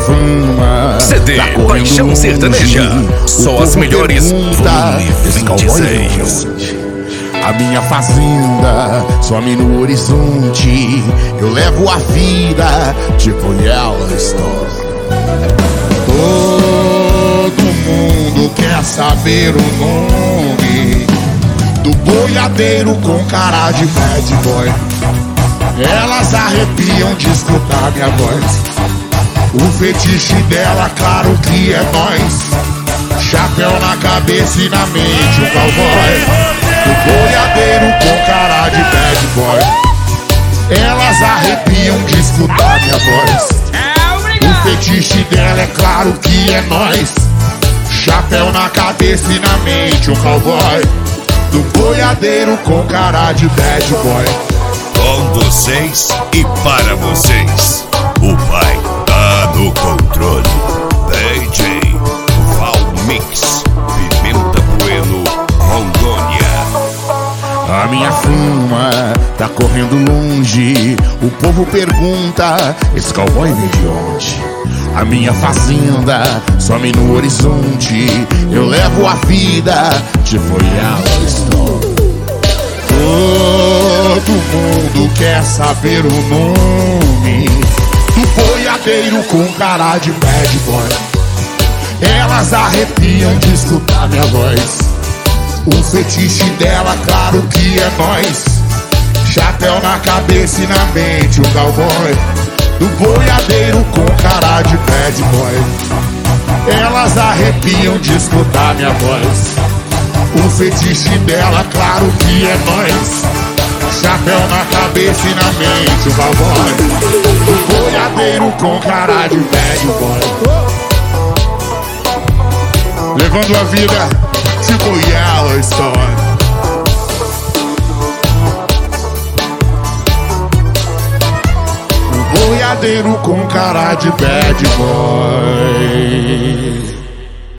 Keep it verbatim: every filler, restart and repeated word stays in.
fama C D tá correndo Paixão longe. Sertaneja, só O as povo melhores. pergunta, esse cowboy Cowboy vem de onde? A minha fazenda some no horizonte. Eu levo a vida tipo Yellowstone. Todo mundo quer saber o nome do boiadeiro com cara de bad boy. Elas arrepiam de escutar minha voz. O fetiche dela, claro que é nós. Chapéu na cabeça e na mente, o cowboy. O boiadeiro com cara de bad boy. Elas arrepiam de escutar minha voz. O fetiche dela, é claro que é nós. Chapéu na cabeça e na mente, o cowboy. Do boiadeiro com cara de bad boy. Com vocês e para vocês, o pai tá no controle. D J Valmix, Pimenta Bueno, Rondônia. A minha fama tá correndo longe. O povo pergunta, esse cowboy vem de onde? A minha fazenda some no horizonte. Eu levo a vida tipo Yellowstone. Todo mundo quer saber o nome do boiadeiro com cara de bad boy. Elas arrepiam de escutar minha voz. O fetiche dela, claro que é nós. Chapéu na cabeça e na mente, o cowboy. Do boiadeiro com cara de bad boy. Elas arrepiam de escutar minha voz. O fetiche dela, claro que é nós. Chapéu na cabeça e na mente, o cowboy. Do boiadeiro com cara de bad boy. Levando a vida tipo Yellowstone. O boiadeiro com cara de bad boy.